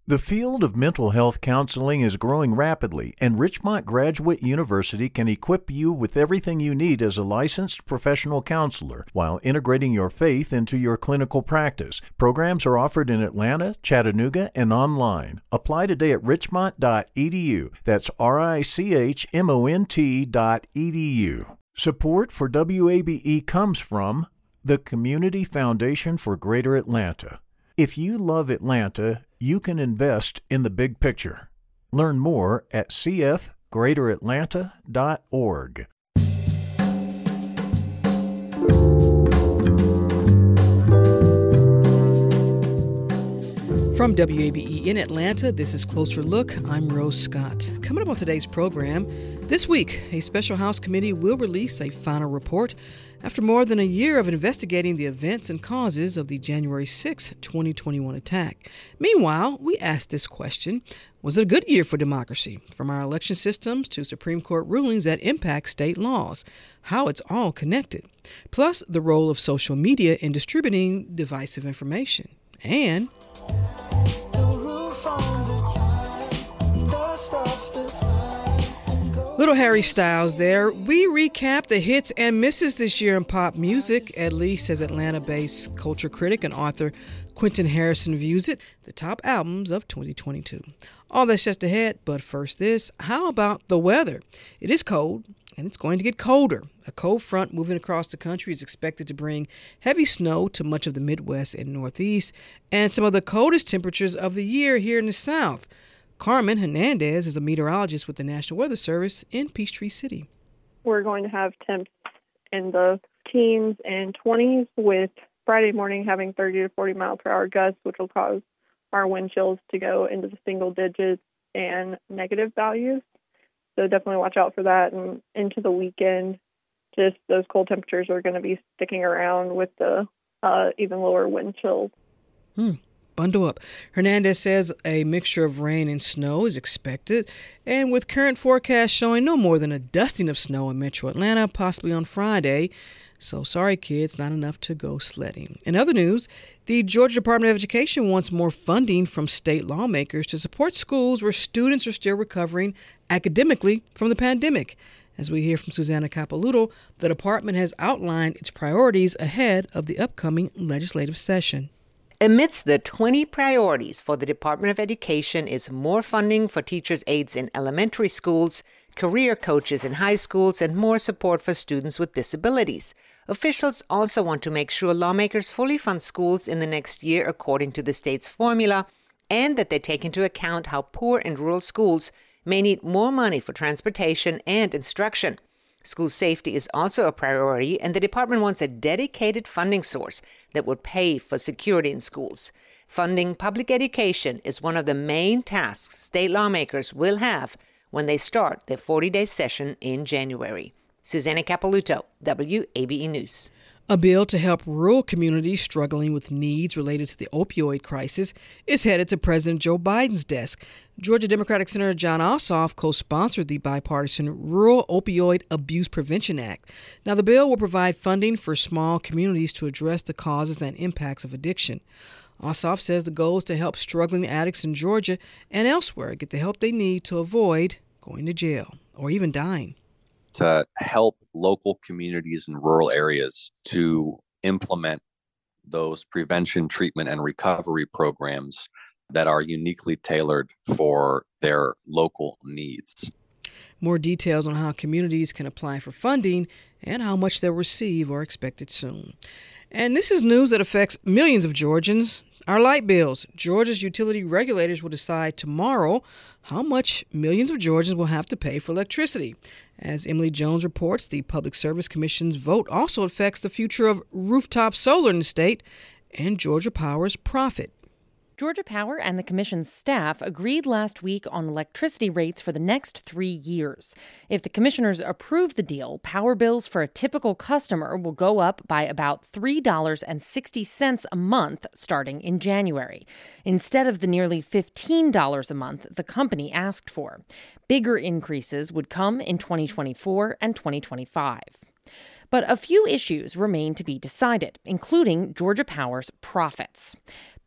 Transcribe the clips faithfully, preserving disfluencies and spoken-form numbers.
The field of mental health counseling is growing rapidly, and Richmont Graduate University can equip you with everything you need as a licensed professional counselor while integrating your faith into your clinical practice. Programs are offered in Atlanta, Chattanooga, and online. Apply today at richmont dot e d u. That's R I C H M O N T dot E D U. Support for W A B E comes from the Community Foundation for Greater Atlanta. If you love Atlanta, you can invest in the big picture. Learn more at c f greater atlanta dot org. From W A B E in Atlanta, this is Closer Look. I'm Rose Scott. Coming up on today's program, this week, a special House committee will release a final report after more than a year of investigating the events and causes of the January sixth, twenty twenty-one attack. Meanwhile, we asked this question: was it a good year for democracy? From our election systems to Supreme Court rulings that impact state laws, how it's all connected. Plus, the role of social media in distributing divisive information. And Little Harry Styles there. We recap the hits and misses this year in pop music, at least as Atlanta-based culture critic and author Quentin Harrison views it, the top albums of twenty twenty-two. All that's just ahead, but first this, how about the weather? It is cold, and it's going to get colder. A cold front moving across the country is expected to bring heavy snow to much of the Midwest and Northeast, and some of the coldest temperatures of the year here in the South. Carmen Hernandez is a meteorologist with the National Weather Service in Peachtree City. We're going to have temps in the teens and twenties, with Friday morning having thirty to forty mile per hour gusts, which will cause our wind chills to go into the single digits and negative values. So definitely watch out for that. And into the weekend, just those cold temperatures are going to be sticking around with the uh, even lower wind chills. Hmm. Bundle up. Hernandez says a mixture of rain and snow is expected, and with current forecasts showing no more than a dusting of snow in metro Atlanta, possibly on Friday. So sorry, kids, not enough to go sledding. In other news, the Georgia Department of Education wants more funding from state lawmakers to support schools where students are still recovering academically from the pandemic. As we hear from Susanna Capelouto, the department has outlined its priorities ahead of the upcoming legislative session. Amidst the twenty priorities for the Department of Education is more funding for teachers' aides in elementary schools, career coaches in high schools, and more support for students with disabilities. Officials also want to make sure lawmakers fully fund schools in the next year according to the state's formula, and that they take into account how poor and rural schools may need more money for transportation and instruction. School safety is also a priority, and the department wants a dedicated funding source that would pay for security in schools. Funding public education is one of the main tasks state lawmakers will have when they start their forty-day session in January. Susanna Capelouto, W A B E News. A bill to help rural communities struggling with needs related to the opioid crisis is headed to President Joe Biden's desk. Georgia Democratic Senator Jon Ossoff co-sponsored the bipartisan Rural Opioid Abuse Prevention Act. Now, the bill will provide funding for small communities to address the causes and impacts of addiction. Ossoff says the goal is to help struggling addicts in Georgia and elsewhere get the help they need to avoid going to jail or even dying. To help local communities in rural areas to implement those prevention, treatment, and recovery programs that are uniquely tailored for their local needs. More details on how communities can apply for funding and how much they'll receive are expected soon. And this is news that affects millions of Georgians. Our light bills. Georgia's utility regulators will decide tomorrow how much millions of Georgians will have to pay for electricity. As Emily Jones reports, the Public Service Commission's vote also affects the future of rooftop solar in the state and Georgia Power's profit. Georgia Power and the Commission's staff agreed last week on electricity rates for the next three years. If the commissioners approve the deal, power bills for a typical customer will go up by about three dollars and sixty cents a month starting in January, instead of the nearly fifteen dollars a month the company asked for. Bigger increases would come in twenty twenty-four and twenty twenty-five. But a few issues remain to be decided, including Georgia Power's profits.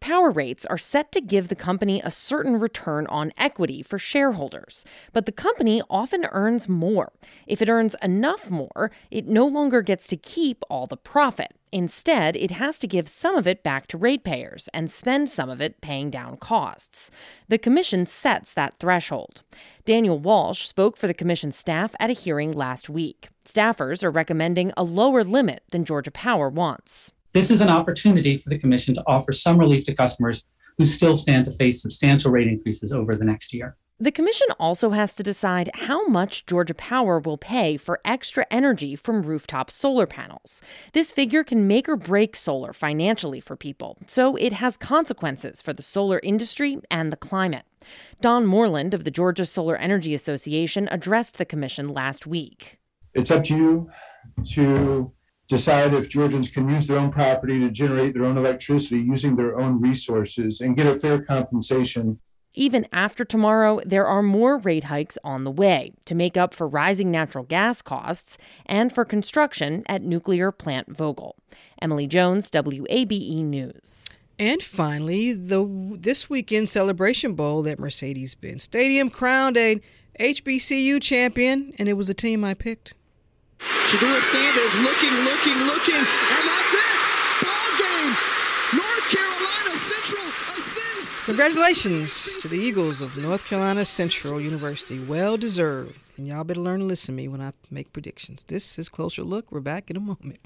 Power rates are set to give the company a certain return on equity for shareholders, but the company often earns more. If it earns enough more, it no longer gets to keep all the profit. Instead, it has to give some of it back to ratepayers and spend some of it paying down costs. The commission sets that threshold. Daniel Walsh spoke for the commission staff at a hearing last week. Staffers are recommending a lower limit than Georgia Power wants. This is an opportunity for the commission to offer some relief to customers who still stand to face substantial rate increases over the next year. The commission also has to decide how much Georgia Power will pay for extra energy from rooftop solar panels. This figure can make or break solar financially for people, so it has consequences for the solar industry and the climate. Don Moreland of the Georgia Solar Energy Association addressed the commission last week. It's up to you to decide if Georgians can use their own property to generate their own electricity using their own resources and get a fair compensation. Even after tomorrow, there are more rate hikes on the way to make up for rising natural gas costs and for construction at nuclear plant Vogtle. Emily Jones, W A B E News. And finally, the this weekend Celebration Bowl at Mercedes-Benz Stadium crowned a H B C U champion, and it was a team I picked. Shedeur Sanders looking, looking, looking, and that's it! Ball game! North Carolina Central ascends. Congratulations to the Eagles of North Carolina Central University. Well deserved. And y'all better learn to listen to me when I make predictions. This is Closer Look. We're back in a moment.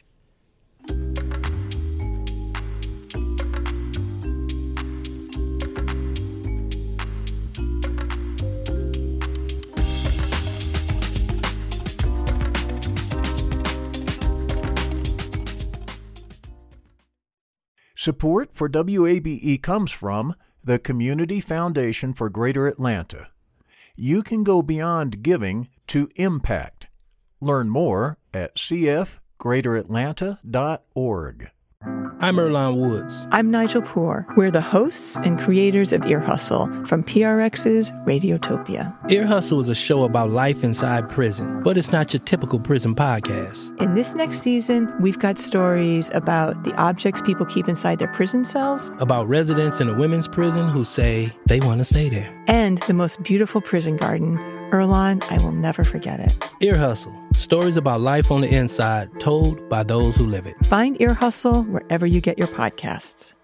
Support for W A B E comes from the Community Foundation for Greater Atlanta. You can go beyond giving to impact. Learn more at c f greater atlanta dot org. I'm Earlonne Woods. I'm Nigel Poor. We're the hosts and creators of Ear Hustle from P R X's Radiotopia. Ear Hustle is a show about life inside prison, but it's not your typical prison podcast. In this next season, we've got stories about the objects people keep inside their prison cells, about residents in a women's prison who say they want to stay there, and the most beautiful prison garden. Earlonne, I will never forget it. Ear Hustle. Stories about life on the inside, told by those who live it. Find Ear Hustle wherever you get your podcasts.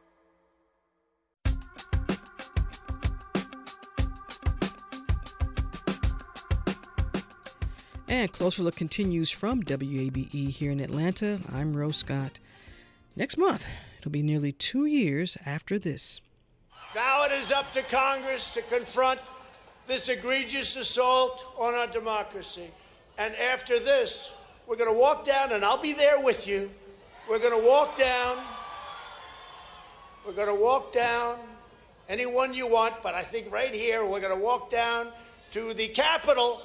And Closer Look continues from W A B E here in Atlanta. I'm Rose Scott. Next month, it'll be nearly two years after this. Now it is up to Congress to confront this egregious assault on our democracy. And after this, we're going to walk down, and I'll be there with you. We're going to walk down. We're going to walk down anyone you want, but I think right here, we're going to walk down to the Capitol.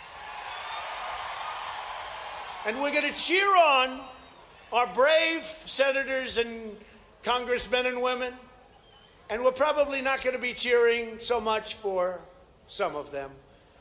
And we're going to cheer on our brave senators and congressmen and women. And we're probably not going to be cheering so much for some of them,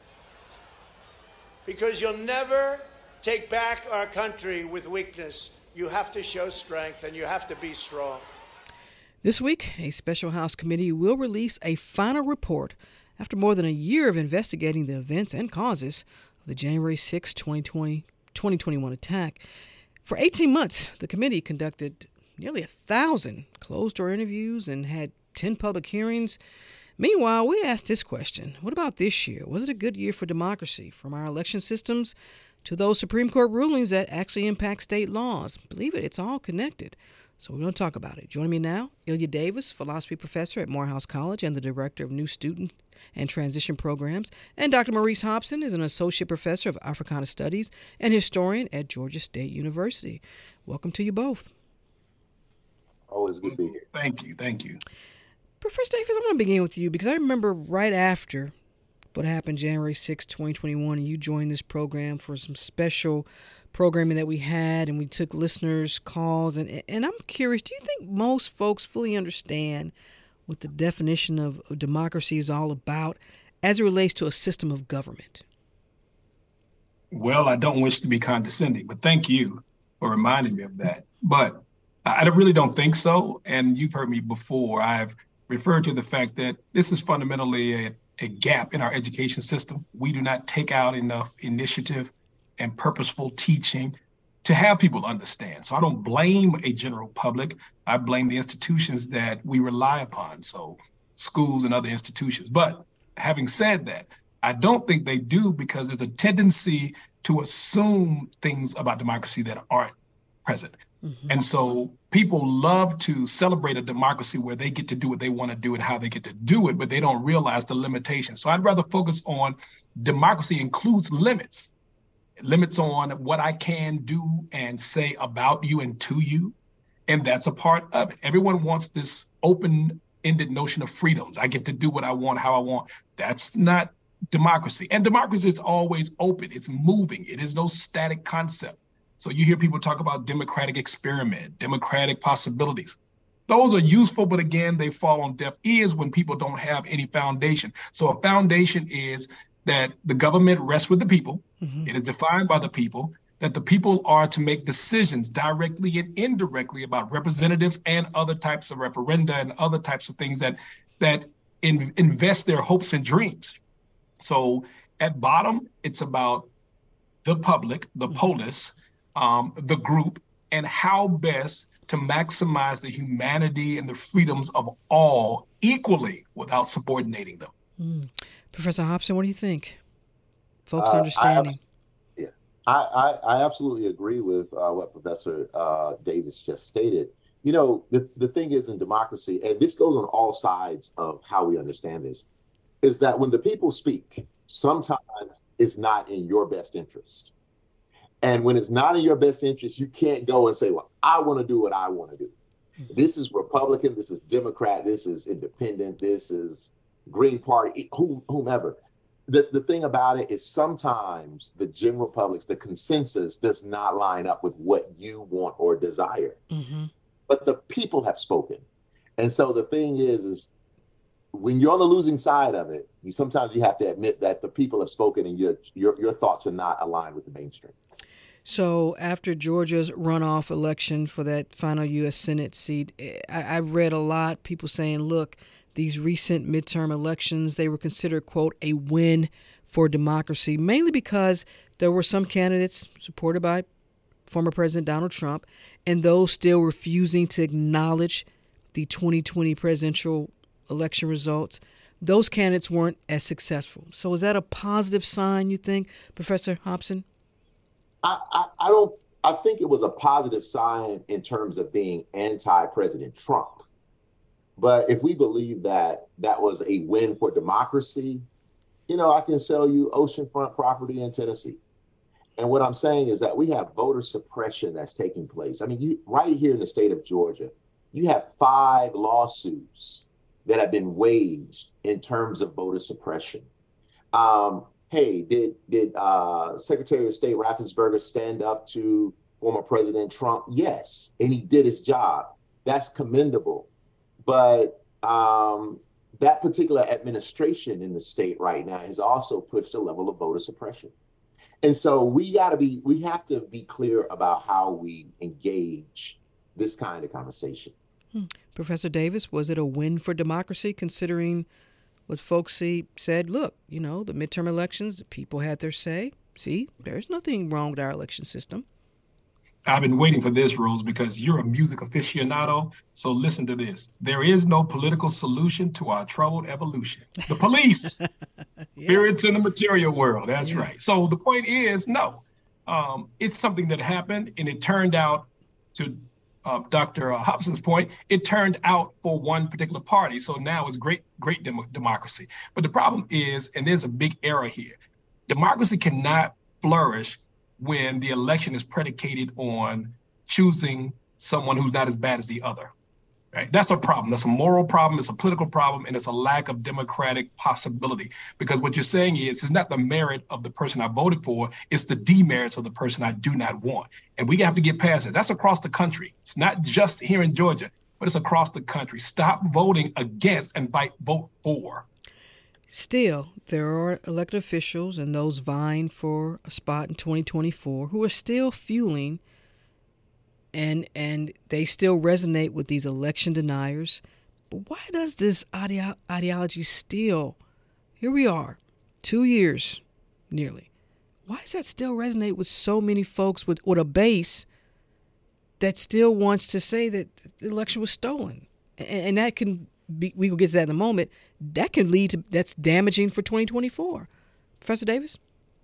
because you'll never take back our country with weakness. You have to show strength, and you have to be strong. This week, a special House committee will release a final report after more than a year of investigating the events and causes of the January sixth, twenty twenty, twenty twenty-one attack. For eighteen months, the committee conducted nearly a thousand closed-door interviews and had ten public hearings. Meanwhile, we asked this question: what about this year? Was it a good year for democracy, from our election systems to those Supreme Court rulings that actually impact state laws? Believe it, it's all connected. So we're going to talk about it. Joining me now, Ilya Davis, philosophy professor at Morehouse College and the director of New Student and Transition Programs, and Doctor Maurice Hobson is an associate professor of Africana Studies and historian at Georgia State University. Welcome to you both. Always good to be here. Thank you. Thank you. Professor Davis, I'm going to begin with you because I remember right after what happened January sixth, twenty twenty-one, and you joined this program for some special programming that we had, and we took listeners' calls. And, and I'm curious, do you think most folks fully understand what the definition of, of democracy is all about as it relates to a system of government? Well, I don't wish to be condescending, but thank you for reminding me of that. But I really don't think so. And you've heard me before. I've referred to the fact that this is fundamentally a, a gap in our education system. We do not take out enough initiative and purposeful teaching to have people understand. So I don't blame a general public. I blame the institutions that we rely upon. So schools and other institutions. But having said that, I don't think they do, because there's a tendency to assume things about democracy that aren't present. Mm-hmm. And so people love to celebrate a democracy where they get to do what they want to do and how they get to do it, but they don't realize the limitations. So I'd rather focus on democracy includes limits, limits on what I can do and say about you and to you. And that's a part of it. Everyone wants this open-ended notion of freedoms. I get to do what I want, how I want. That's not democracy. And democracy is always open. It's moving. It is no static concept. So you hear people talk about democratic experiment, democratic possibilities. Those are useful, but again, they fall on deaf ears when people don't have any foundation. So a foundation is that the government rests with the people. Mm-hmm. It is defined by the people, that the people are to make decisions directly and indirectly about representatives and other types of referenda and other types of things that, that in, invest their hopes and dreams. So at bottom, it's about the public, the polis, um, the group, and how best to maximize the humanity and the freedoms of all equally without subordinating them. Mm. Professor Hobson, what do you think? Folks' uh, understanding. I, yeah, I, I, I absolutely agree with uh, what Professor uh, Davis just stated. You know, the, the thing is in democracy, and this goes on all sides of how we understand this, is that when the people speak, sometimes it's not in your best interest. And when it's not in your best interest, you can't go and say, well, I want to do what I want to do. Mm-hmm. This is Republican, this is Democrat, this is independent, this is Green Party, whom, whomever. The, the thing about it is sometimes the general public's, the consensus does not line up with what you want or desire. Mm-hmm. But the people have spoken. And so the thing is, is when you're on the losing side of it, you sometimes you have to admit that the people have spoken and your your your thoughts are not aligned with the mainstream. So after Georgia's runoff election for that final U S Senate seat, I, I read a lot, people saying, look, these recent midterm elections, they were considered, quote, a win for democracy, mainly because there were some candidates supported by former President Donald Trump and those still refusing to acknowledge the twenty twenty presidential election results. Those candidates weren't as successful. So is that a positive sign, you think, Professor Hobson? I, I, I don't, I think it was a positive sign in terms of being anti-President Trump. But if we believe that that was a win for democracy, you know, I can sell you oceanfront property in Tennessee. And what I'm saying is that we have voter suppression that's taking place. I mean, you right here in the state of Georgia, you have five lawsuits that have been waged in terms of voter suppression. Um, hey, did did uh, Secretary of State Raffensperger stand up to former President Trump? Yes, and he did his job. That's commendable. But um, that particular administration in the state right now has also pushed a level of voter suppression. And so we got to be, we have to be clear about how we engage this kind of conversation. Hmm. Professor Davis, was it a win for democracy considering what folks see, said, look, you know, the midterm elections, the people had their say. See, there's nothing wrong with our election system. I've been waiting for this, Rose, because you're a music aficionado. So listen to this. There is no political solution to our troubled evolution. The police, yeah. Spirits in the material world. That's yeah. right. So the point is, no, um, it's something that happened, and it turned out, to uh, Doctor Hobson's point, it turned out for one particular party. So now it's great, great dem- democracy. But the problem is, and there's a big error here, democracy cannot flourish when the election is predicated on choosing someone who's not as bad as the other, right? That's a problem. That's a moral problem. It's a political problem, and it's a lack of democratic possibility. Because what you're saying is, it's not the merit of the person I voted for, it's the demerits of the person I do not want. And we have to get past it. That's across the country. It's not just here in Georgia, but it's across the country. Stop voting against and vote for. Still, there are elected officials and those vying for a spot in twenty twenty-four who are still fueling and and they still resonate with these election deniers. But why does this ideo- ideology still, here we are, two years nearly, why does that still resonate with so many folks with, with a base that still wants to say that the election was stolen? And, and that can be, we will get to that in a moment, that can lead to, that's damaging for twenty twenty-four. Professor Davis?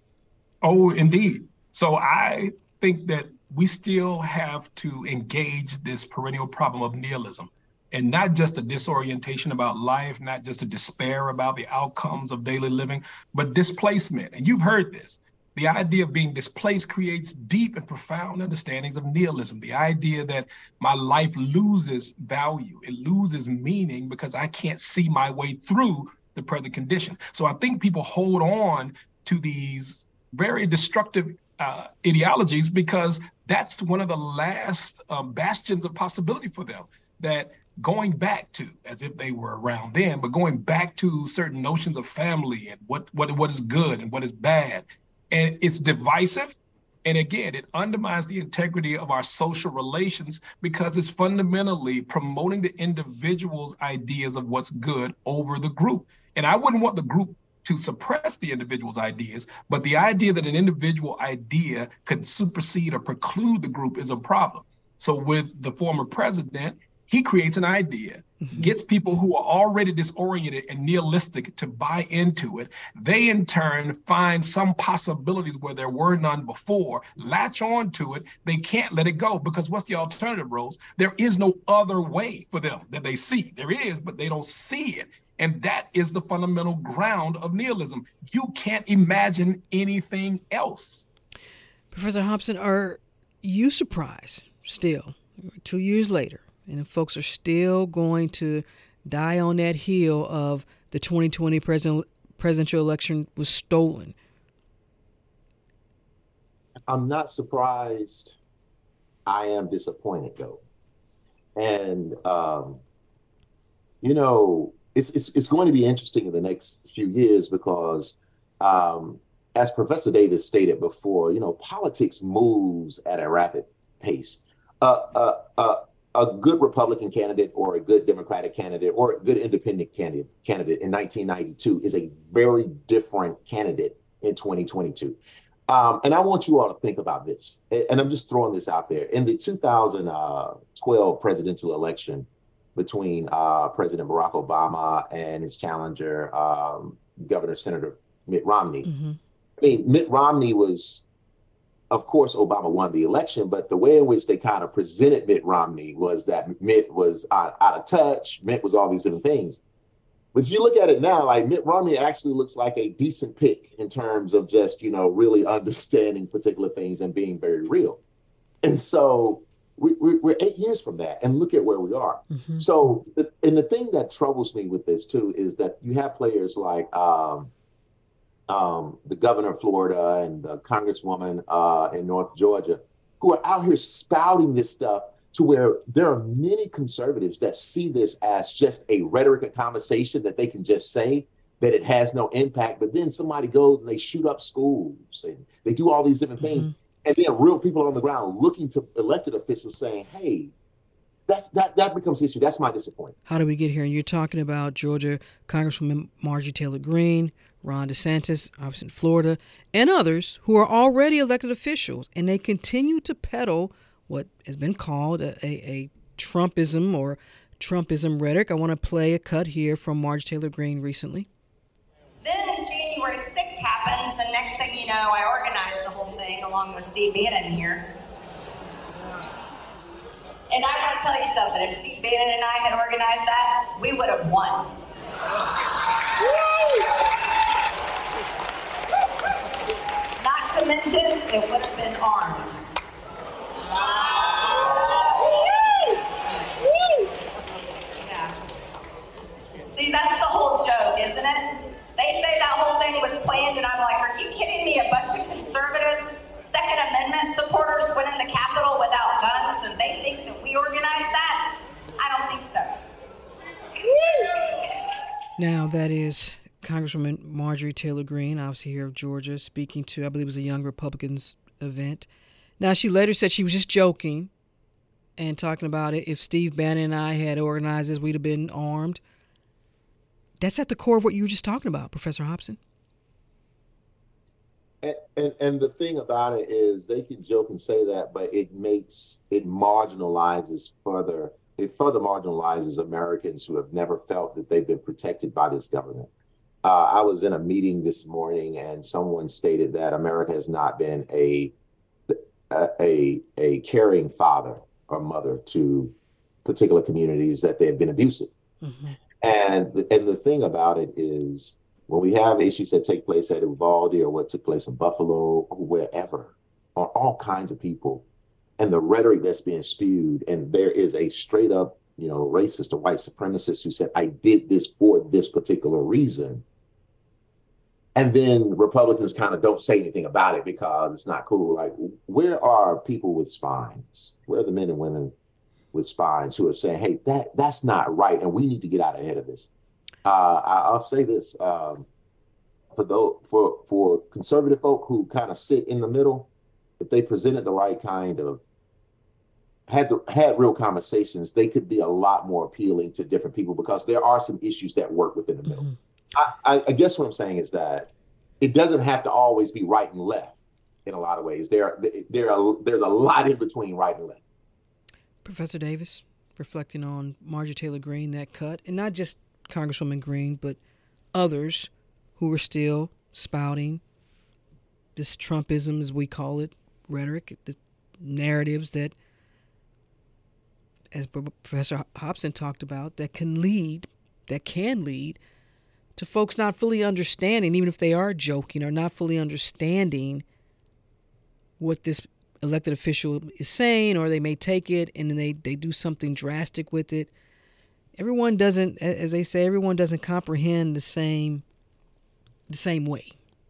Oh, indeed. So I think that we still have to engage this perennial problem of nihilism, and not just a disorientation about life, not just a despair about the outcomes of daily living, but displacement. And you've heard this. The idea of being displaced creates deep and profound understandings of nihilism. The idea that my life loses value, it loses meaning because I can't see my way through the present condition. So I think people hold on to these very destructive uh, ideologies because that's one of the last um, bastions of possibility for them, that going back to, as if they were around then, but going back to certain notions of family and what, what, what is good and what is bad. And it's divisive. And again, it undermines the integrity of our social relations because it's fundamentally promoting the individual's ideas of what's good over the group. And I wouldn't want the group to suppress the individual's ideas, but the idea that an individual idea could supersede or preclude the group is a problem. So with the former president, he creates an idea, mm-hmm. gets people who are already disoriented and nihilistic to buy into it. They, in turn, find some possibilities where there were none before, latch on to it. They can't let it go because what's the alternative, Rose? There is no other way for them that they see. There is, but they don't see it. And that is the fundamental ground of nihilism. You can't imagine anything else. Professor Hobson, are you surprised still, two years later, and folks are still going to die on that hill of the twenty twenty president, presidential election was stolen? I'm not surprised. I am disappointed, though. And, um, you know, it's, it's, it's going to be interesting in the next few years because, um, as Professor Davis stated before, you know, politics moves at a rapid pace. Uh, uh, uh, a good Republican candidate or a good Democratic candidate or a good independent candidate candidate in nineteen ninety-two is a very different candidate in twenty twenty-two. Um, and I want you all to think about this. And I'm just throwing this out there. In the two thousand twelve presidential election between uh, President Barack Obama and his challenger, um, Governor Senator Mitt Romney, mm-hmm. I mean, Mitt Romney was, of course, Obama won the election, but the way in which they kind of presented Mitt Romney was that Mitt was out, out of touch. Mitt was all these different things. But if you look at it now, like Mitt Romney actually looks like a decent pick in terms of just, you know, really understanding particular things and being very real. And so we, we, we're eight years from that and look at where we are. Mm-hmm. So, the, and the thing that troubles me with this too is that you have players like, um, Um, the governor of Florida and the congresswoman uh, in North Georgia, who are out here spouting this stuff to where there are many conservatives that see this as just a rhetoric, a conversation that they can just say, that it has no impact. But then somebody goes and they shoot up schools and they do all these different things. Mm-hmm. And then real people on the ground looking to elected officials saying, hey, that's that that becomes the issue. That's my disappointment. How do we get here? And you're talking about Georgia Congresswoman Marjorie Taylor Greene, Ron DeSantis, obviously in Florida, and others who are already elected officials, and they continue to peddle what has been called a, a, a Trumpism or Trumpism rhetoric. I want to play a cut here from Marjorie Taylor Greene recently. Then January sixth happens, and next thing you know, I organized the whole thing along with Steve Bannon here. And I want to tell you something, if Steve Bannon and I had organized that, we would have won. Not to mention, it would have been armed. Yeah. See, that's the whole joke, isn't it? They say that whole thing was planned, and I'm like, are you kidding me? A bunch of conservatives, Second Amendment supporters went in the Capitol without guns, and they think that we organized that? I don't think so. Now, that is Congresswoman Marjorie Taylor Greene, obviously here of Georgia, speaking to, I believe it was a Young Republicans event. Now, she later said she was just joking, and talking about it. If Steve Bannon and I had organized this, we'd have been armed. That's at the core of what you were just talking about, Professor Hobson. And, and and the thing about it is they can joke and say that, but it makes, it marginalizes further, it further marginalizes Americans who have never felt that they've been protected by this government. Uh, I was in a meeting this morning and someone stated that America has not been a, a, a, a caring father or mother to particular communities, that they have been abusive. Mm-hmm. And, and the thing about it is, when we have issues that take place at Uvalde or what took place in Buffalo or wherever, on all kinds of people, and the rhetoric that's being spewed, and there is a straight up, you know, racist or white supremacist who said, I did this for this particular reason. And then Republicans kind of don't say anything about it because it's not cool. Like, where are people with spines? Where are the men and women with spines who are saying, hey, that that's not right, and we need to get out ahead of this? Uh, I'll say this, um, for those, for for conservative folk who kind of sit in the middle, if they presented the right kind of, had the, had real conversations, they could be a lot more appealing to different people, because there are some issues that work within the middle. Mm-hmm. I, I, I guess what I'm saying is that it doesn't have to always be right and left in a lot of ways. There, there are, there's a lot in between right and left. Professor Davis, reflecting on Marjorie Taylor Greene, that cut, and not just Congresswoman Greene, but others who are still spouting this Trumpism, as we call it, rhetoric, the narratives that, as Professor Hobson talked about, that can lead, that can lead to folks not fully understanding, even if they are joking, or not fully understanding what this elected official is saying, or they may take it and then they, they do something drastic with it. Everyone doesn't, as they say, everyone doesn't comprehend the same, the same way.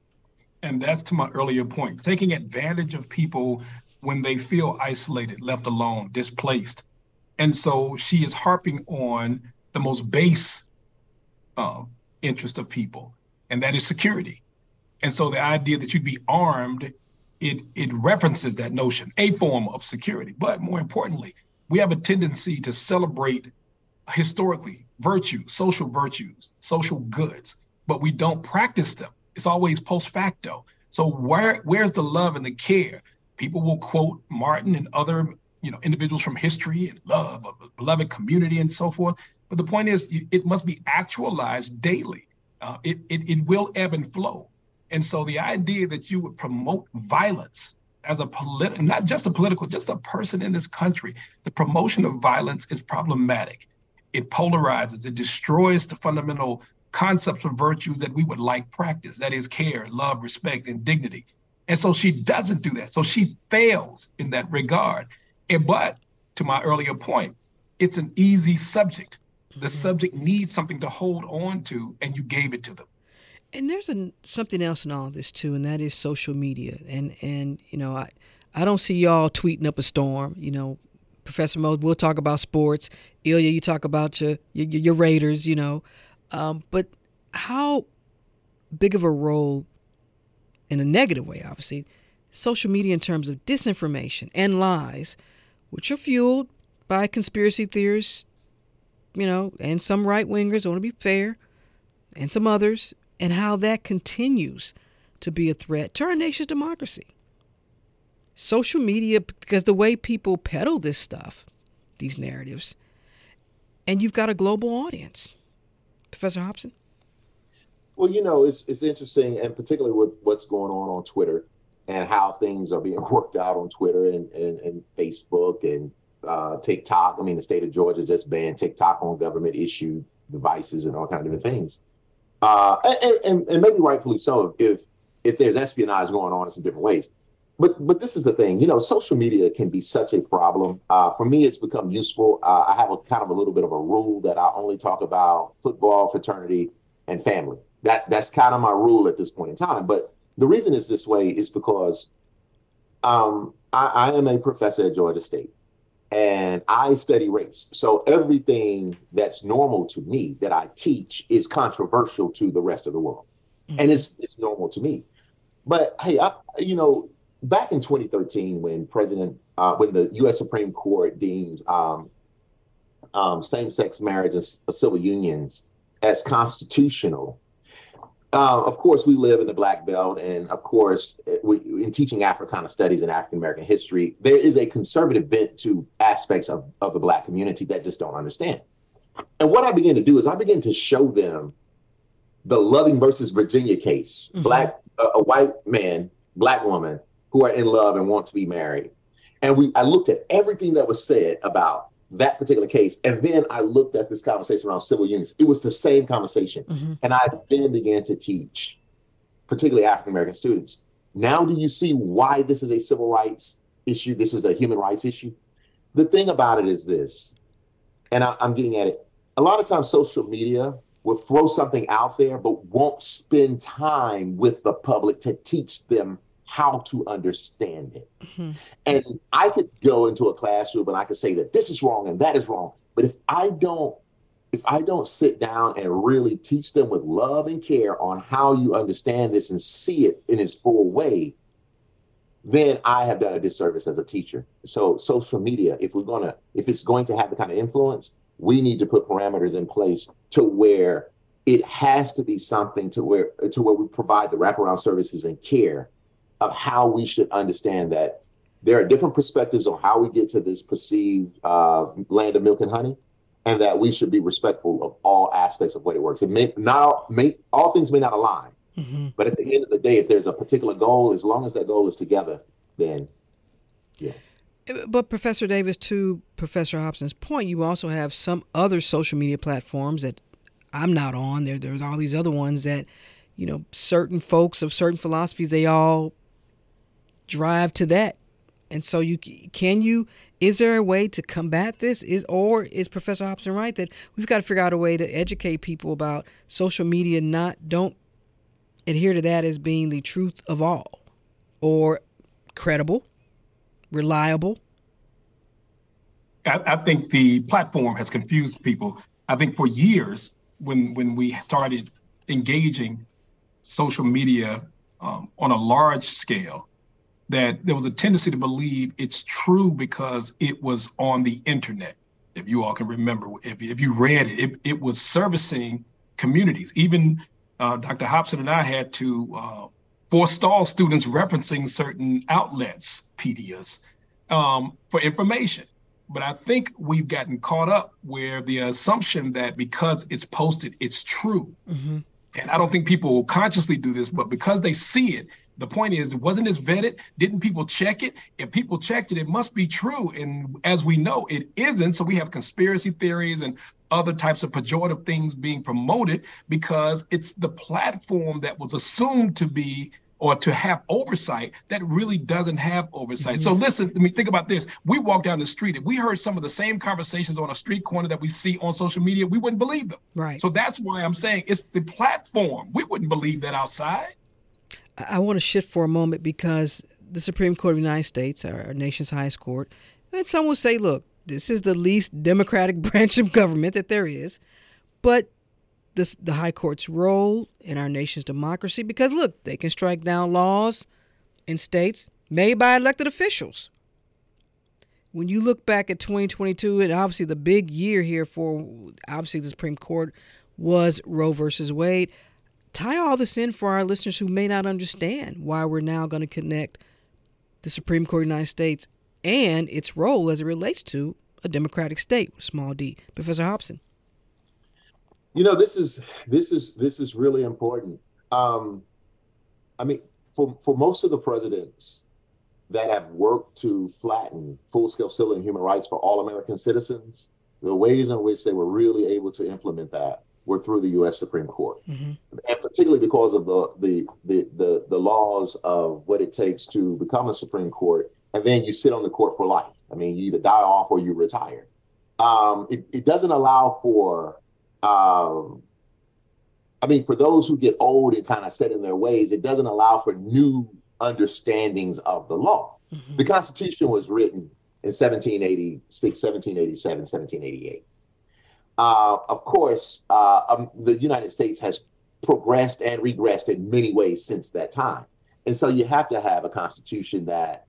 And that's to my earlier point, taking advantage of people when they feel isolated, left alone, displaced. And so she is harping on the most base uh, interest of people, and that is security. And so the idea that you'd be armed, it it references that notion, a form of security. But more importantly, we have a tendency to celebrate historically virtue, social virtues, social goods, but we don't practice them. It's always post facto. So where where's the love and the care? People will quote Martin and other, you know, individuals from history and love of a beloved community and so forth. But the point is, it must be actualized daily. Uh, it, it it will ebb and flow. And so the idea that you would promote violence as a political, not just a political, just a person in this country, the promotion of violence is problematic. It polarizes, it destroys the fundamental concepts of virtues that we would like practice, that is care, love, respect, and dignity. And so she doesn't do that. So she fails in that regard. And, but to my earlier point, it's an easy subject. The subject needs something to hold on to, and you gave it to them. And there's a, something else in all of this, too, and that is social media. And, and you know, I, I don't see y'all tweeting up a storm. You know, Professor Mo, we'll talk about sports. Ilya, you talk about your your, your Raiders, you know. Um, but how big of a role, in a negative way, obviously, social media in terms of disinformation and lies, which are fueled by conspiracy theorists, you know, and some right-wingers, I want to be fair, and some others, and how that continues to be a threat to our nation's democracy. Social media, because the way people peddle this stuff, these narratives, and you've got a global audience. Professor Hobson? Well, you know, it's it's interesting, and particularly with what's going on on Twitter and how things are being worked out on Twitter and, and, and Facebook and uh, TikTok. I mean, the state of Georgia just banned TikTok on government-issued devices and all kinds of different things. Uh, and, and, and maybe rightfully so if if there's espionage going on in some different ways. But but this is the thing, you know, social media can be such a problem. Uh, for me, it's become useful. Uh, I have a kind of a little bit of a rule that I only talk about football, fraternity, and family. That that's kind of my rule at this point in time. But the reason it's this way is because um, I, I am a professor at Georgia State, and I study race. So everything that's normal to me that I teach is controversial to the rest of the world, mm-hmm. and it's it's normal to me. But hey, I, you know. Back in twenty thirteen, when President uh, when the U S Supreme Court deemed um, um, same-sex marriage and civil unions as constitutional. Uh, of course, we live in the Black Belt, and of course, we, in teaching Africana studies and African American history, there is a conservative bent to aspects of, of the Black community that just don't understand. And what I began to do is I began to show them the Loving versus Virginia case, mm-hmm. black uh, a white man, Black woman who are in love and want to be married. And we I looked at everything that was said about that particular case. And then I looked at this conversation around civil unions. It was the same conversation. Mm-hmm. And I then began to teach, particularly African-American students. Now, do you see why this is a civil rights issue? This is a human rights issue. The thing about it is this, and I, I'm getting at it. A lot of times social media will throw something out there, but won't spend time with the public to teach them how to understand it. Mm-hmm. And I could go into a classroom and I could say that this is wrong and that is wrong. But if I don't, if I don't sit down and really teach them with love and care on how you understand this and see it in its full way, then I have done a disservice as a teacher. So social media, if we're gonna, if it's going to have the kind of influence, we need to put parameters in place to where it has to be something to where to where we provide the wraparound services and care of how we should understand that there are different perspectives on how we get to this perceived uh, land of milk and honey, and that we should be respectful of all aspects of what it works. It may not all, may, all things may not align, mm-hmm. but at the end of the day, if there's a particular goal, as long as that goal is together, then yeah. But Professor Davis, to Professor Hobson's point, you also have some other social media platforms that I'm not on. There, there's all these other ones that, you know, certain folks of certain philosophies, they all drive to that. And so you can you, is there a way to combat this? Is or is Professor Hobson right that we've got to figure out a way to educate people about social media, not don't adhere to that as being the truth of all or credible, reliable? I, I think the platform has confused people. I think for years, when when we started engaging social media um, on a large scale, that there was a tendency to believe it's true because it was on the internet. If you all can remember, if, if you read it, it, it was servicing communities. Even uh, Doctor Hobson and I had to uh, forestall students referencing certain outlets, Pedias, um, for information. But I think we've gotten caught up where the assumption that because it's posted, it's true. Mm-hmm. And I don't think people will consciously do this, but because they see it, the point is, wasn't this vetted? Didn't people check it? If people checked it, it must be true. And as we know, it isn't. So we have conspiracy theories and other types of pejorative things being promoted because it's the platform that was assumed to be or to have oversight that really doesn't have oversight. Mm-hmm. So listen, I mean, think about this. We walk down the street. If we heard some of the same conversations on a street corner that we see on social media, we wouldn't believe them. Right. So that's why I'm saying it's the platform. We wouldn't believe that outside. I want to shift for a moment because the Supreme Court of the United States, our nation's highest court, and some will say, look, this is the least democratic branch of government that there is, but this the high court's role in our nation's democracy, because look, they can strike down laws in states made by elected officials. When you look back at twenty twenty-two, and obviously the big year here for obviously the Supreme Court was Roe versus Wade. Tie all this in for our listeners who may not understand why we're now going to connect the Supreme Court of the United States and its role as it relates to a democratic state with small d. Professor Hobson. You know, this is this is this is really important. Um, I mean, for for most of the presidents that have worked to flatten full-scale civil and human rights for all American citizens, the ways in which they were really able to implement that were through the U S Supreme Court, mm-hmm. and particularly because of the, the the the the laws of what it takes to become a Supreme Court, and then you sit on the court for life. I mean, you either die off or you retire. Um, it, it doesn't allow for, um, I mean, for those who get old and kind of set in their ways, it doesn't allow for new understandings of the law. Mm-hmm. The Constitution was written in seventeen eighty-six, seventeen eighty-seven, seventeen eighty-eight. Uh, of course, uh, um, the United States has progressed and regressed in many ways since that time. And so you have to have a constitution that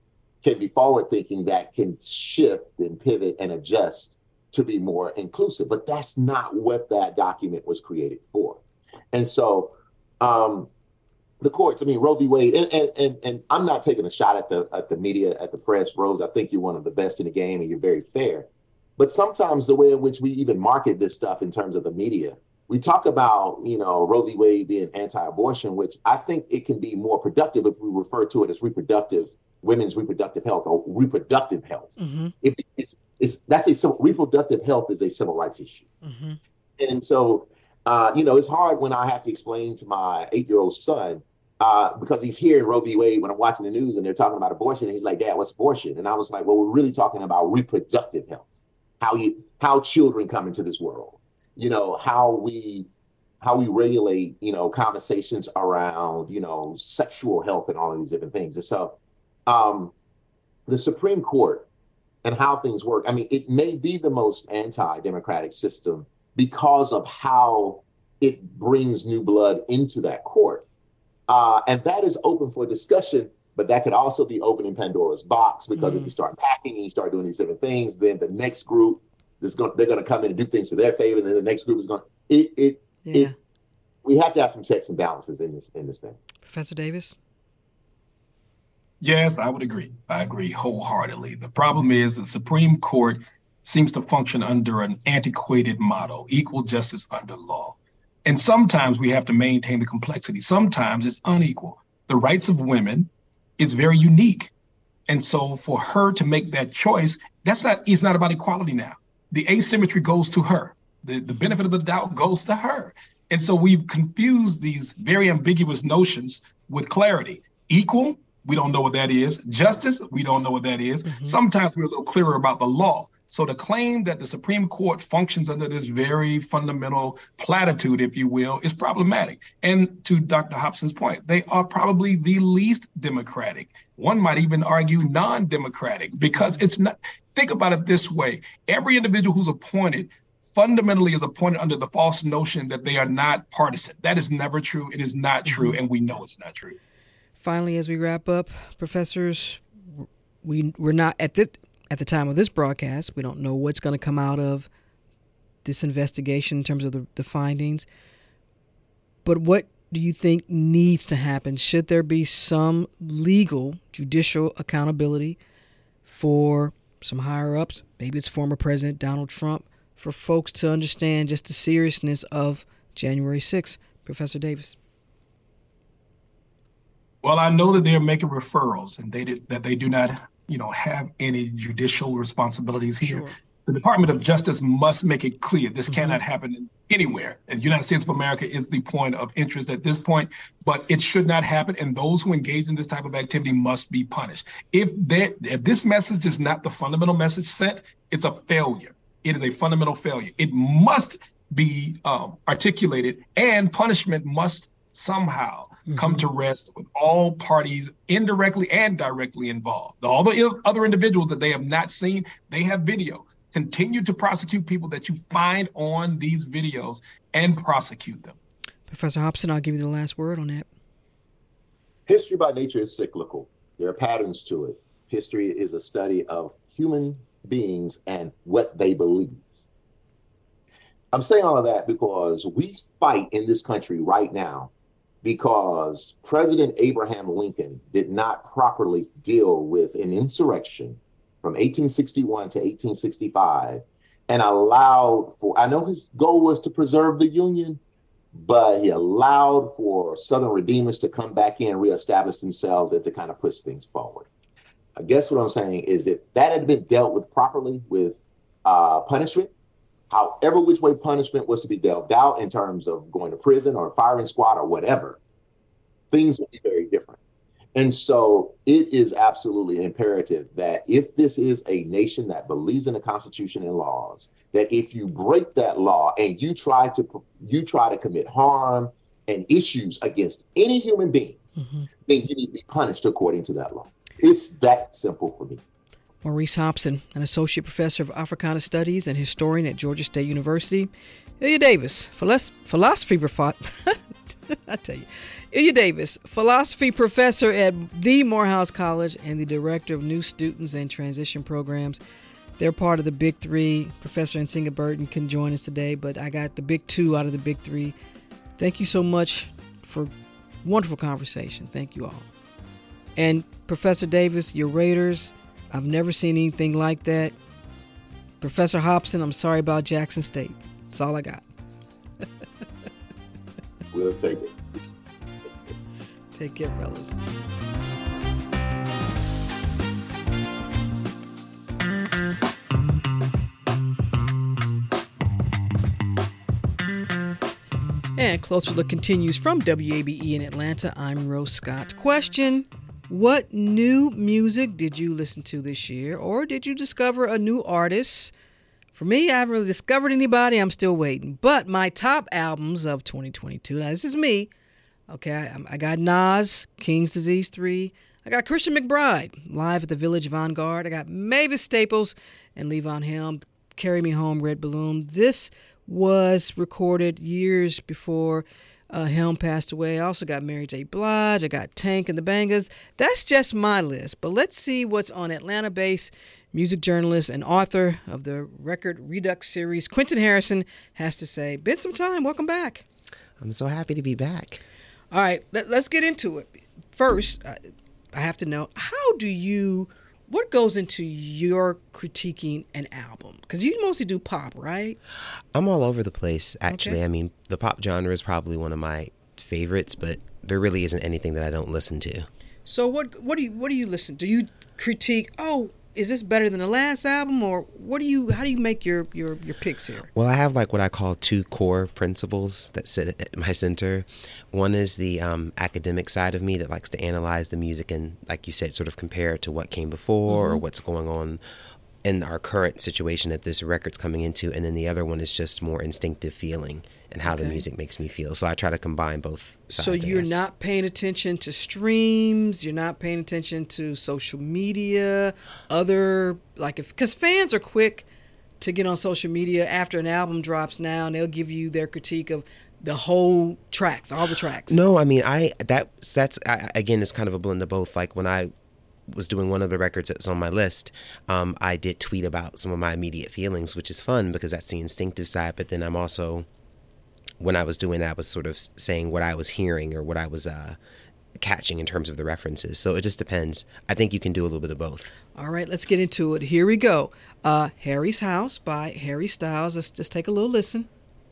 can be forward thinking, that can shift and pivot and adjust to be more inclusive. But that's not what that document was created for. And so um, the courts, I mean, Roe v. Wade, and, and, and, and I'm not taking a shot at the at the media, at the press, Rose. I think you're one of the best in the game and you're very fair. But sometimes the way in which we even market this stuff in terms of the media, we talk about, you know, Roe v. Wade being anti-abortion, which I think it can be more productive if we refer to it as reproductive, women's reproductive health or reproductive health. Mm-hmm. It, it's, it's, that's a civil, reproductive health is a civil rights issue. Mm-hmm. And so, uh, you know, it's hard when I have to explain to my eight-year-old son, uh, because he's hearing Roe v. Wade when I'm watching the news and they're talking about abortion. And he's like, Dad, what's abortion? And I was like, well, we're really talking about reproductive health, how you, how children come into this world, you know, how we, how we regulate, you know, conversations around, you know, sexual health and all of these different things. And so um, the Supreme Court and how things work, I mean, it may be the most anti-democratic system because of how it brings new blood into that court. Uh, and that is open for discussion, but that could also be opening Pandora's box, because mm-hmm. if you start packing and you start doing these different things, then the next group is going, they're going to come in and do things to their favor. And then the next group is going to, it, it, yeah. it, we have to have some checks and balances in this, in this thing. Professor Davis? Yes, I would agree. I agree wholeheartedly. The problem is the Supreme Court seems to function under an antiquated model, equal justice under law. And sometimes we have to maintain the complexity. Sometimes it's unequal. The rights of women is very unique. And so for her to make that choice, that's not, it's not about equality now. The asymmetry goes to her. The, the benefit of the doubt goes to her. And so we've confused these very ambiguous notions with clarity. Equal, we don't know what that is. Justice, we don't know what that is. Mm-hmm. Sometimes we're a little clearer about the law. So to claim that the Supreme Court functions under this very fundamental platitude, if you will, is problematic. And to Doctor Hobson's point, they are probably the least democratic. One might even argue non-democratic, because it's not, think about it this way. Every individual who's appointed fundamentally is appointed under the false notion that they are not partisan. That is never true. It is not true. Mm-hmm. And we know it's not true. Finally, as we wrap up, professors, we, we're not at this, at the time of this broadcast, we don't know what's going to come out of this investigation in terms of the, the findings. But what do you think needs to happen? Should there be some legal, judicial accountability for some higher ups? Maybe it's former President Donald Trump, for folks to understand just the seriousness of January sixth. Professor Davis. Well, I know that they're making referrals and they did, that they do not, you know, have any judicial responsibilities here. Sure. The Department of Justice must make it clear this mm-hmm. cannot happen anywhere. And the United States of America is the point of interest at this point, but it should not happen. And those who engage in this type of activity must be punished. If, if this message is not the fundamental message sent, it's a failure. It is a fundamental failure. It must be um, articulated, and punishment must somehow mm-hmm. come to rest with all parties indirectly and directly involved. All the other individuals that they have not seen, they have video. Continue to prosecute people that you find on these videos and prosecute them. Professor Hobson, I'll give you the last word on that. History by nature is cyclical. There are patterns to it. History is a study of human beings and what they believe. I'm saying all of that because we fight in this country right now because President Abraham Lincoln did not properly deal with an insurrection from eighteen sixty-one to eighteen sixty-five and allowed for, I know his goal was to preserve the Union, but he allowed for Southern redeemers to come back in, reestablish themselves, and to kind of push things forward. I guess what I'm saying is that that had been dealt with properly with uh, punishment, however which way punishment was to be dealt out in terms of going to prison or firing squad or whatever, things would be very different. And so it is absolutely imperative that if this is a nation that believes in the Constitution and laws, that if you break that law and you try to you try to commit harm and issues against any human being, mm-hmm. then you need to be punished according to that law. It's that simple for me. Maurice Hobson, an associate professor of Africana Studies and historian at Georgia State University. Ilya Davis, philosophy professor. I tell you, Ilya Davis, philosophy professor at the Morehouse College and the director of new students and transition programs. They're part of the big three. Professor Nsinga Burton can join us today, but I got the big two out of the big three. Thank you so much for wonderful conversation. Thank you all. And Professor Davis, your Raiders, I've never seen anything like that. Professor Hobson, I'm sorry about Jackson State. That's all I got. We'll take it. Take care, fellas. And Closer Look continues from W A B E in Atlanta. I'm Rose Scott. Question: what new music did you listen to this year, or did you discover a new artist? For me, I haven't really discovered anybody. I'm still waiting. But my top albums of twenty twenty-two, now this is me. Okay, I, I got Nas, King's Disease three. I got Christian McBride, live at the Village Vanguard. I got Mavis Staples and Levon Helm, Carry Me Home, Red Balloon. This was recorded years before uh, Helm passed away. I also got Mary J. Blige. I got Tank and the Bangers. That's just my list. But let's see what's on Atlanta-based music journalist and author of the Record Redux series, Quentin Harrison, has to say. Been some time. Welcome back. I'm so happy to be back. All right, let, let's get into it. First, I, I have to know, how do you, what goes into your critiquing an album? Because you mostly do pop, right? I'm all over the place, actually. Okay. I mean, the pop genre is probably one of my favorites, but there really isn't anything that I don't listen to. So what what do you what do you listen? Do you critique, oh, is this better than the last album, or what do you how do you make your your your picks here? Well, I have like what I call two core principles that sit at my center. One is the um, academic side of me that likes to analyze the music and, like you said, sort of compare it to what came before mm-hmm. or what's going on in our current situation that this record's coming into. And then the other one is just more instinctive feeling and how okay. the music makes me feel. So I try to combine both sides. So you're not paying attention to streams, you're not paying attention to social media, other, like, if, because fans are quick to get on social media after an album drops now, and they'll give you their critique of the whole tracks, all the tracks. No, I mean, I, that, that's, I, again, it's kind of a blend of both. Like when I was doing one of the records that's on my list, um, I did tweet about some of my immediate feelings, which is fun because that's the instinctive side. But then I'm also, when I was doing that, I was sort of saying what I was hearing or what I was uh, catching in terms of the references. So it just depends. I think you can do a little bit of both. All right, let's get into it. Here we go. Uh, Harry's House by Harry Styles. Let's just take a little listen.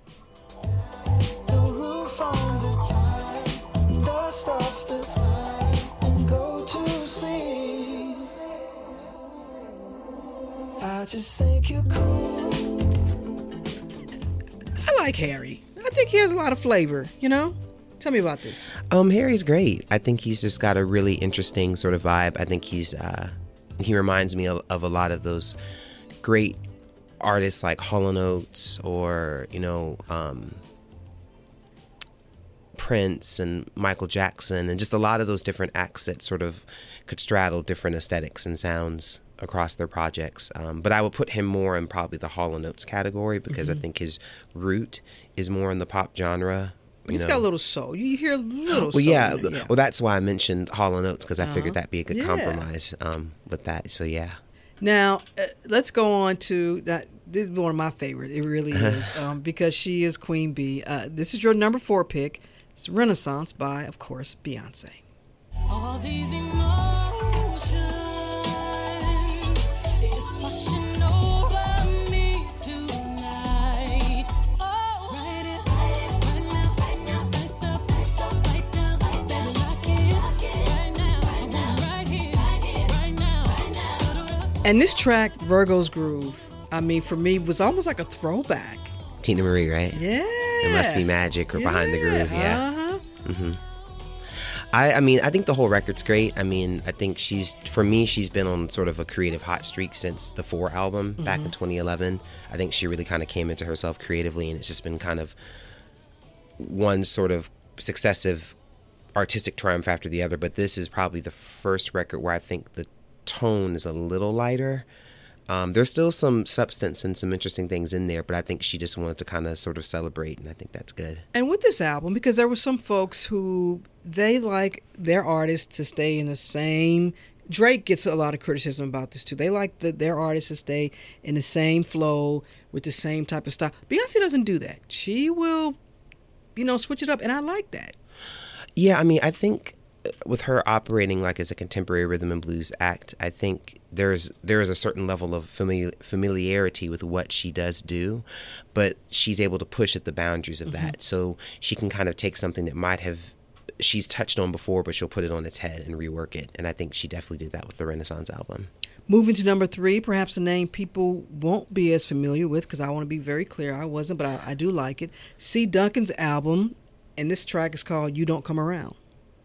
I just think you're cool. I like Harry. I think he has a lot of flavor, you know? Tell me about this. Um, Harry's great. I think he's just got a really interesting sort of vibe. I think he's, uh, he reminds me of, of a lot of those great artists like Hall and Oates or, you know, um, Prince and Michael Jackson and just a lot of those different acts that sort of could straddle different aesthetics and sounds across their projects. Um, but I would put him more in probably the Hall and Oates category because mm-hmm. I think his root is more in the pop genre. You He's know. got a little soul. You hear a little well, soul. Yeah, in it, yeah. Well, that's why I mentioned Hall and Oates because I uh-huh. figured that'd be a good yeah. compromise um, with that. So, yeah. Now, uh, let's go on to that. This is one of my favorites. It really is um, because she is Queen Bee. Uh, this is your number four pick. It's Renaissance by, of course, Beyonce. All these emotions is washing over me tonight. Oh, right here, right now, right now, right stop, right stop, right now. Baby, lock it, right now, right now, right here, right here, right now, right now. And this track, Virgo's Groove, I mean, for me, was almost like a throwback. Tina Marie, right? Yeah. It Must Be Magic or yeah. Behind the Groove, yeah. Uh-huh. Mm-hmm. I, I mean, I think the whole record's great. I mean, I think she's, for me, she's been on sort of a creative hot streak since the Four album mm-hmm. back in twenty eleven. I think she really kind of came into herself creatively, and it's just been kind of one sort of successive artistic triumph after the other. But this is probably the first record where I think the tone is a little lighter. Um, there's still some substance and some interesting things in there, but I think she just wanted to kind of sort of celebrate, and I think that's good. And with this album, because there were some folks who, they like their artists to stay in the same... Drake gets a lot of criticism about this, too. They like the, their artists to stay in the same flow with the same type of style. Beyonce doesn't do that. She will, you know, switch it up, and I like that. Yeah, I mean, I think with her operating like as a contemporary rhythm and blues act, I think there's there is a certain level of famili- familiarity with what she does do, but she's able to push at the boundaries of mm-hmm. that. So she can kind of take something that might have she's touched on before, but she'll put it on its head and rework it. And I think she definitely did that with the Renaissance album. Moving to number three, perhaps a name people won't be as familiar with, because I want to be very clear, I wasn't, but I, I do like it. C. Duncan's album, and this track is called You Don't Come Around.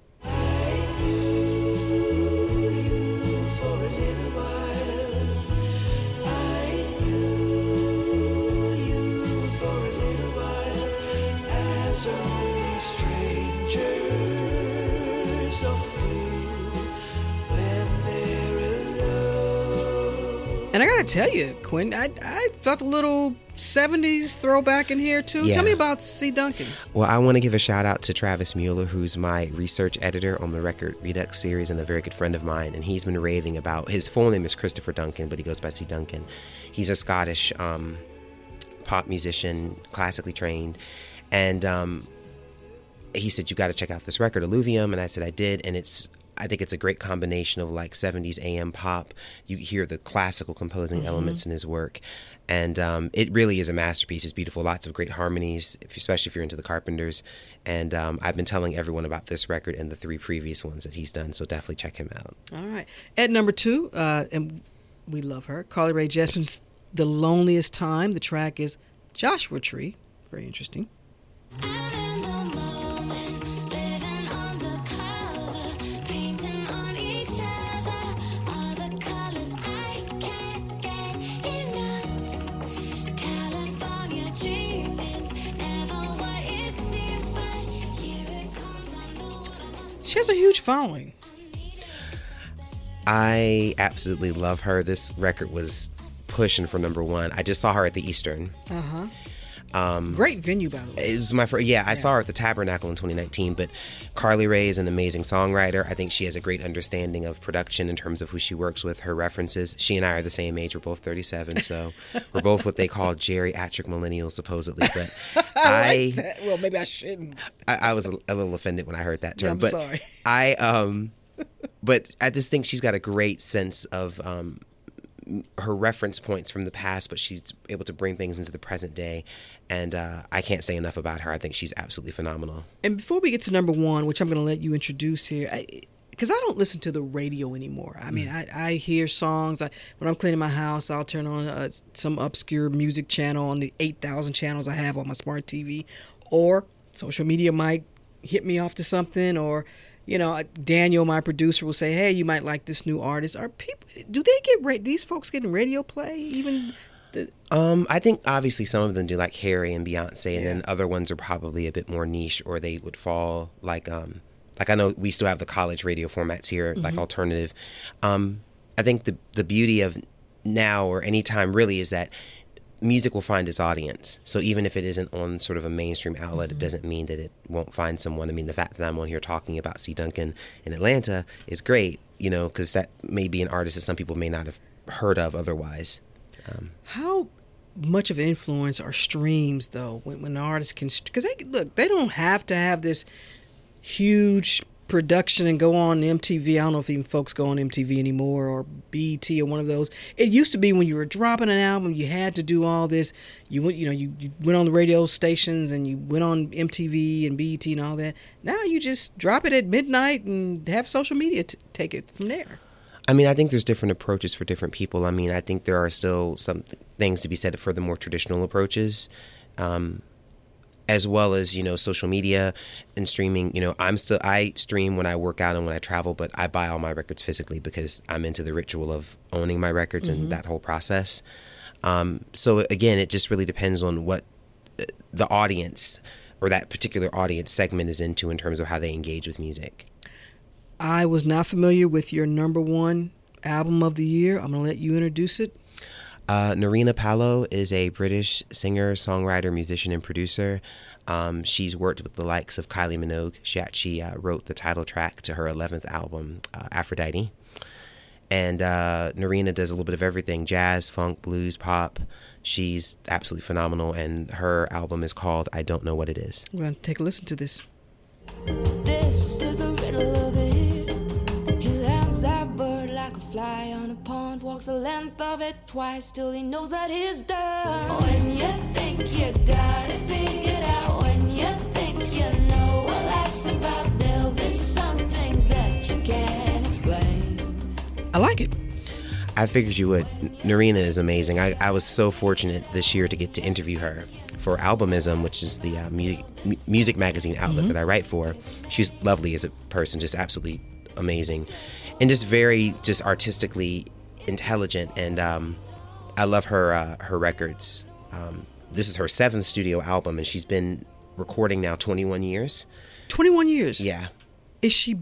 And I gotta tell you, Quinn, I I felt a little seventies throwback in here too. Yeah. Tell me about C. Duncan. Well, I want to give a shout out to Travis Mueller, who's my research editor on the Record Redux series and a very good friend of mine. And he's been raving about, his full name is Christopher Duncan, but he goes by C. Duncan. He's a Scottish um, pop musician, classically trained. And um, he said, you got to check out this record, Alluvium. And I said, I did. And it's, I think it's a great combination of like seventies A M pop. You hear the classical composing mm-hmm. elements in his work. And um, it really is a masterpiece. It's beautiful. Lots of great harmonies, if, especially if you're into the Carpenters. And um, I've been telling everyone about this record and the three previous ones that he's done. So definitely check him out. All right. At number two, uh, and we love her, Carly Rae Jepsen's The Loneliest Time. The track is Joshua Tree. Very interesting. She has a huge following. I absolutely love her. This record was pushing for number one. I just saw her at the Eastern. Uh-huh. Um, Great venue, by the way. It was my first, yeah, I yeah. saw her at the Tabernacle in twenty nineteen, but Carly Rae is an amazing songwriter. I think she has a great understanding of production in terms of who she works with, her references. She and I are the same age. We're both thirty-seven, so we're both what they call geriatric millennials, supposedly. But I, like that. Well, maybe I shouldn't. I, I was a, a little offended when I heard that term. Yeah, I'm but sorry. I, um, but I just think she's got a great sense of um, her reference points from the past, but she's able to bring things into the present day. And uh, I can't say enough about her. I think she's absolutely phenomenal. And before we get to number one, which I'm going to let you introduce here, because I, I don't listen to the radio anymore. I mean, mm. I, I hear songs. I, when I'm cleaning my house, I'll turn on uh, some obscure music channel on the eight thousand channels I have on my smart T V. Or social media might hit me off to something, or you know, Daniel, my producer, will say, "Hey, you might like this new artist." Are people? Do they get ra- these folks getting radio play? Even, the- um, I think obviously some of them do, like Harry and Beyonce, yeah. and then other ones are probably a bit more niche, or they would fall like, um, like I know we still have the college radio formats here, mm-hmm. like alternative. Um, I think the the beauty of now or any time really is that music will find its audience. So even if it isn't on sort of a mainstream outlet, mm-hmm. it doesn't mean that it won't find someone. I mean, the fact that I'm on here talking about C. Duncan in Atlanta is great, you know, because that may be an artist that some people may not have heard of otherwise. Um, How much of an influence are streams, though, when, when an artist can... Because, they look, they don't have to have this huge production and go on M T V. I don't know if even folks go on M T V anymore, or B E T or one of those. It used to be when you were dropping an album, you had to do all this. You went, you know, you, you went on the radio stations and you went on M T V and B E T and all that. Now you just drop it at midnight and have social media t- take it from there. I mean, I think there's different approaches for different people. I mean, I think there are still some th- things to be said for the more traditional approaches. Um, as well as, you know, social media and streaming. You know, I'm still, I stream when I work out and when I travel, but I buy all my records physically because I'm into the ritual of owning my records mm-hmm. and that whole process. Um, so again, it just really depends on what the audience or that particular audience segment is into in terms of how they engage with music. I was not familiar with your number one album of the year. I'm going to let you introduce it. Uh, Narina Palo is a British singer, songwriter, musician, and producer. Um, she's worked with the likes of Kylie Minogue. She actually uh, wrote the title track to her eleventh album, uh, Aphrodite. And uh, Narina does a little bit of everything: jazz, funk, blues, pop. She's absolutely phenomenal, and her album is called I Don't Know What It Is. We're going to take a listen to this. This is the riddle of it. He lands that bird like a fly on a pond, walks the length of it twice till he knows that he's done. When you think you got it figured out, when you think you know what life's about, there'll be something that you can't explain. I like it. I figured you would. Narina is amazing. I, I was so fortunate this year to get to interview her for Albumism, which is the uh, music, music magazine outlet mm-hmm. that I write for. She's lovely as a person, just absolutely amazing, and just very just artistically intelligent. And um, I love her uh, her records. Um, this is her seventh studio album, and she's been recording now twenty-one years. twenty-one years? Yeah. Is she...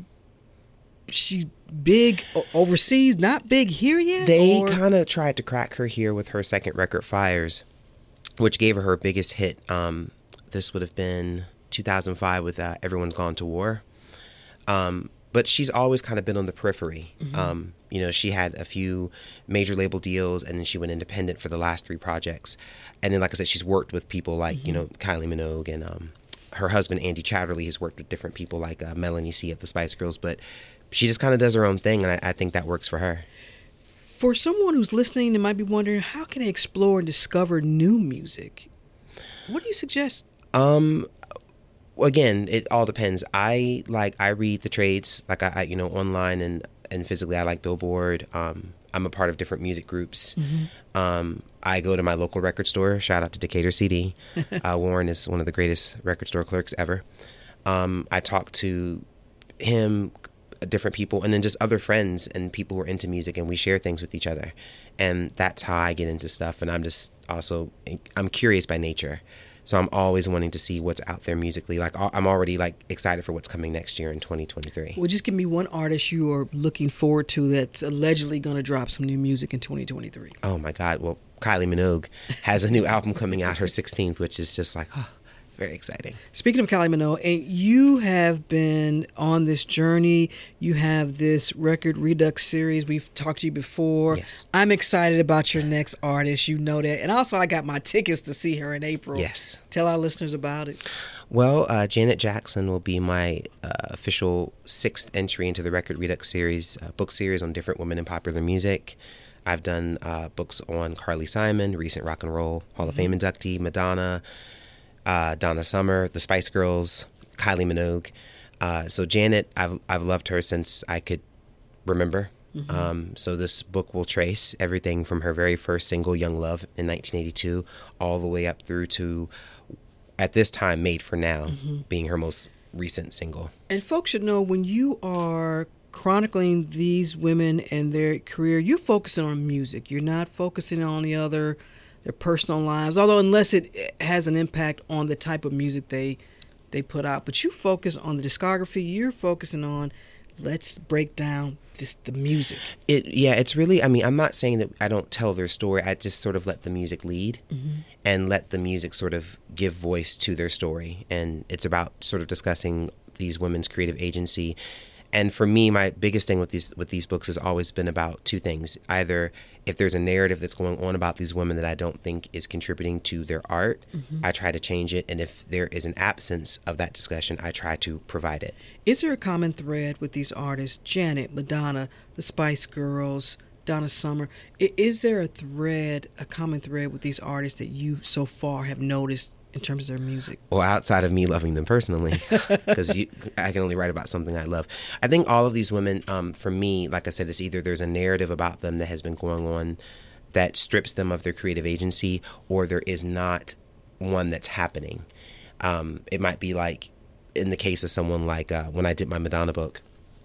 She's big overseas, not big here yet? They or? kind of tried to crack her here with her second record, Fires, which gave her her biggest hit. Um, this would have been two thousand five with uh, Everyone's Gone to War. Um, but she's always kind of been on the periphery. Mm-hmm. Um, you know, she had a few major label deals, and then she went independent for the last three projects. And then, like I said, she's worked with people like, mm-hmm. you know, Kylie Minogue, and um, her husband, Andy Chatterley, has worked with different people like uh, Melanie C. of the Spice Girls. But she just kind of does her own thing, and I, I think that works for her. For someone who's listening and might be wondering, how can they explore and discover new music? What do you suggest? Um, again, it all depends. I like I read the trades, like I, I you know, online and, and physically. I like Billboard. Um, I'm a part of different music groups. Mm-hmm. Um, I go to my local record store. Shout out to Decatur C D. uh, Warren is one of the greatest record store clerks ever. Um, I talk to him, different people, and then just other friends and people who are into music, and we share things with each other, and that's how I get into stuff. And I'm just also I'm curious by nature, so I'm always wanting to see what's out there musically. Like I'm already like excited for what's coming next year in twenty twenty-three. Well, just give me one artist you are looking forward to that's allegedly going to drop some new music in twenty twenty-three. Oh my God! Well, Kylie Minogue has a new album coming out, her sixteenth, which is just like oh, very exciting. Speaking of Kylie Minogue, and you have been on this journey. You have this record Redux series. We've talked to you before. Yes. I'm excited about your next artist. You know that. And also, I got my tickets to see her in April. Yes. Tell our listeners about it. Well, uh, Janet Jackson will be my uh, official sixth entry into the record Redux series, uh, book series on different women in popular music. I've done uh, books on Carly Simon, recent Rock and Roll Hall of Fame inductee, Madonna, Uh, Donna Summer, the Spice Girls, Kylie Minogue. Uh, so Janet, I've I've loved her since I could remember. Mm-hmm. Um, so this book will trace everything from her very first single, Young Love, in nineteen eighty-two, all the way up through to, at this time, Made for Now, mm-hmm. being her most recent single. And folks should know, when you are chronicling these women and their career, you're focusing on music. You're not focusing on the other... their personal lives, although unless it has an impact on the type of music they they put out. But you focus on the discography. You're focusing on, let's break down this the music. It yeah, it's really, I mean, I'm not saying that I don't tell their story. I just sort of let the music lead mm-hmm. and let the music sort of give voice to their story. And it's about sort of discussing these women's creative agency. And for me, my biggest thing with these with these books has always been about two things. Either if there's a narrative that's going on about these women that I don't think is contributing to their art, mm-hmm. I try to change it. And if there is an absence of that discussion, I try to provide it. Is there a common thread with these artists? Janet, Madonna, the Spice Girls, Donna Summer. Is there a thread, a common thread with these artists that you so far have noticed in terms of their music? Or outside of me loving them personally, because I can only write about something I love. I think all of these women, um, for me, like I said, it's either there's a narrative about them that has been going on that strips them of their creative agency, or there is not one that's happening. Um, it might be like, in the case of someone like uh, when I did my Madonna book,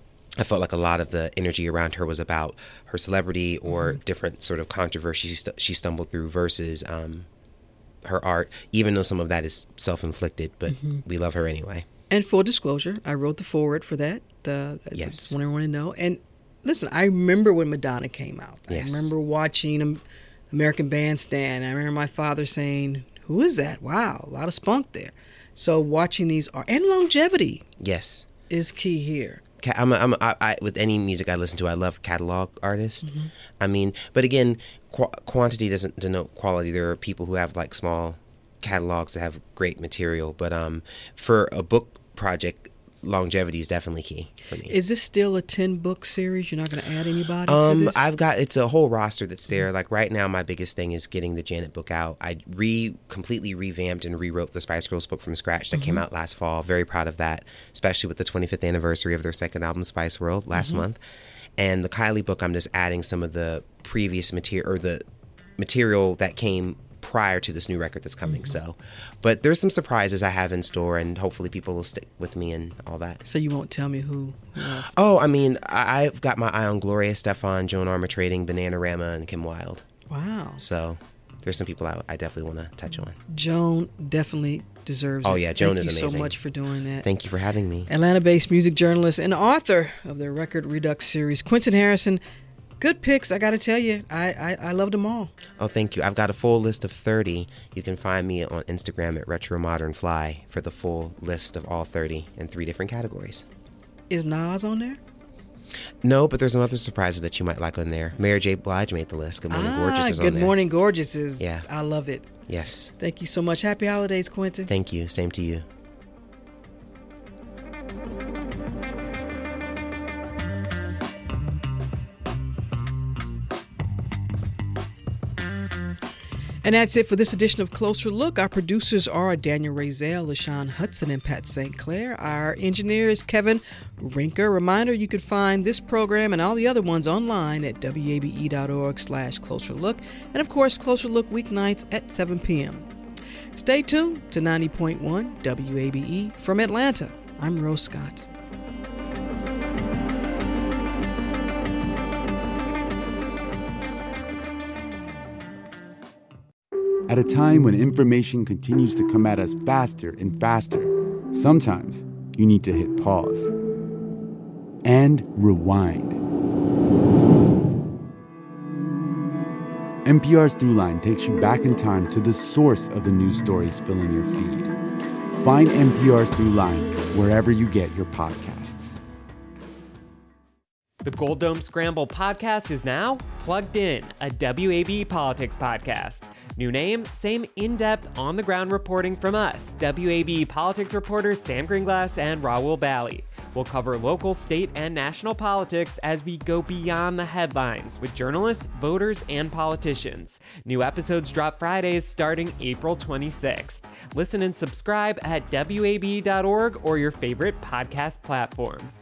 I felt like a lot of the energy around her was about her celebrity or mm-hmm. different sort of controversy she, st- she stumbled through versus um, her art, even though some of that is self-inflicted, but mm-hmm. we love her anyway. And full disclosure, I wrote the foreword for that. Uh, I yes. just want everyone to know. And listen, I remember when Madonna came out. Yes. I remember watching American Bandstand. I remember my father saying, who is that? Wow, a lot of spunk there. So watching these are, and longevity. Yes. Is key here. I'm, a, I'm a, I, I, with any music I listen to, I love catalog artists. Mm-hmm. I mean, but again, qu- quantity doesn't denote quality. There are people who have like small catalogs that have great material, but um, for a book project, longevity is definitely key for me. Is this still a ten book series? You're not going to add anybody um, to this? I've got, it's a whole roster that's there. Like right now, my biggest thing is getting the Janet book out. I re completely revamped and rewrote the Spice Girls book from scratch that mm-hmm. came out last fall. Very proud of that, especially with the twenty-fifth anniversary of their second album, Spice World, last mm-hmm. month. And the Kylie book, I'm just adding some of the previous material, or the material that came prior to this new record that's coming. Mm-hmm. So, but there's some surprises I have in store, and hopefully people will stick with me and all that. So you won't tell me who, who else? Oh, I mean, I, I've got my eye on Gloria Estefan, Joan Armatrading, Bananarama, and Kim Wilde. Wow. So there's some people I, I definitely want to touch on. Joan definitely deserves oh, it. yeah, Joan Thank is you amazing. Thank you so much for doing that. Thank you for having me. Atlanta-based music journalist and author of the Record Redux series, Quentin Harrison. Good picks, I got to tell you. I, I, I loved them all. Oh, thank you. I've got a full list of thirty. You can find me on Instagram at Retro Modern Fly for the full list of all thirty in three different categories. Is Nas on there? No, but there's some other surprises that you might like on there. Mary J. Blige made the list. Good Morning ah, Gorgeous is on Good there. Good Morning Gorgeous is, yeah. I love it. Yes. Thank you so much. Happy holidays, Quentin. Thank you. Same to you. And that's it for this edition of Closer Look. Our producers are Daniel Razel, LaShawn Hudson, and Pat Saint Clair. Our engineer is Kevin Rinker. Reminder, you can find this program and all the other ones online at W A B E dot org slash Closer Look. And of course, Closer Look weeknights at seven p.m. Stay tuned to ninety point one W A B E from Atlanta. I'm Rose Scott. At a time when information continues to come at us faster and faster, sometimes you need to hit pause and rewind. N P R's Throughline takes you back in time to the source of the news stories filling your feed. Find N P R's Throughline wherever you get your podcasts. The Gold Dome Scramble podcast is now Plugged In, a W A B politics podcast. New name, same in-depth, on-the-ground reporting from us, W A B politics reporters Sam Greenglass and Raul Bally. We'll cover local, state, and national politics as we go beyond the headlines with journalists, voters, and politicians. New episodes drop Fridays starting April twenty-sixth. Listen and subscribe at W A B dot org or your favorite podcast platform.